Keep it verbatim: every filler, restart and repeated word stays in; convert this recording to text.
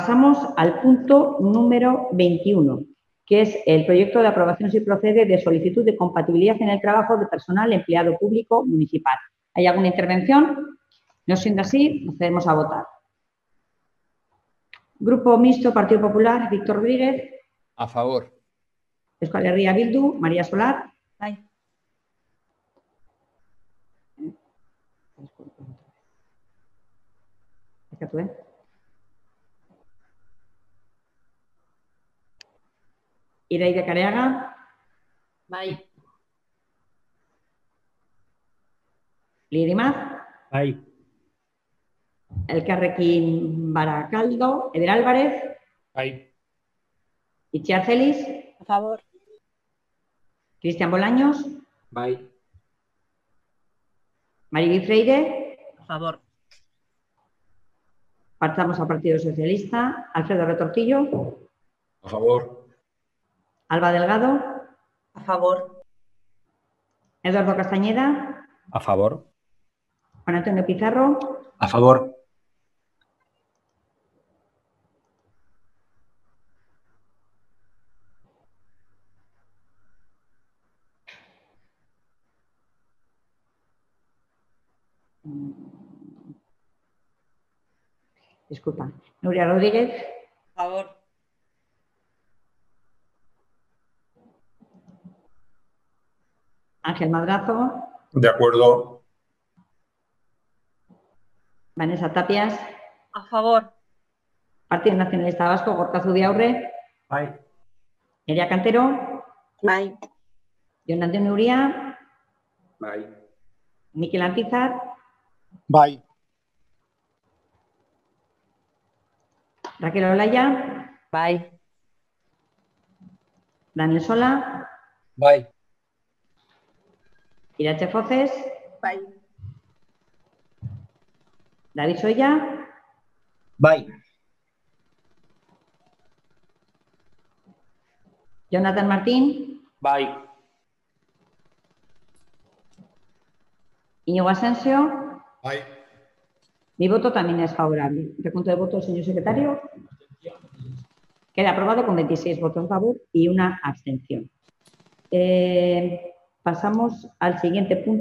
Pasamos al punto número veintiuno, que es el proyecto de aprobación si procede de solicitud de compatibilidad en el trabajo de personal empleado público municipal. ¿Hay alguna intervención? No siendo así, procedemos a votar. Grupo Mixto, Partido Popular, Víctor Rodríguez. A favor. Euskal Herria Bildu, María Solar. Aye. Iraide Careaga. Bai. Lirimaz. Bai. Elkarrekin Barakaldo. Eder Álvarez. Bai. Itziar Celis. A favor. Cristian Bolaños. Bai. Mariby Freire. A favor. Pasamos al Partido Socialista. Alfredo Retortillo. A favor. Alba Delgado. A favor. Eduardo Castañeda. A favor. Juan Antonio Pizarro. A favor. Disculpa. Nuria Rodríguez. A favor. Ángel Madrazo. De acuerdo. Vanessa Tapias. A favor. Partido Nacionalista Vasco, Gorka Zubiaurre. Bai. Nerea Cantero. Bai. Jon Antonio Uría. Bai. Mikel Antizar. Bai. Raquel Olaya. Bai. Daniel Sola. Bai. Irache Foces. Bai. David Soya. Bai. Jonathan Martín. Bai. Íñigo Asensio. Bai. Mi voto también es favorable. Recuento de votos, señor secretario. Queda aprobado con veintiséis votos en favor y una abstención. Eh, pasamos al siguiente punto.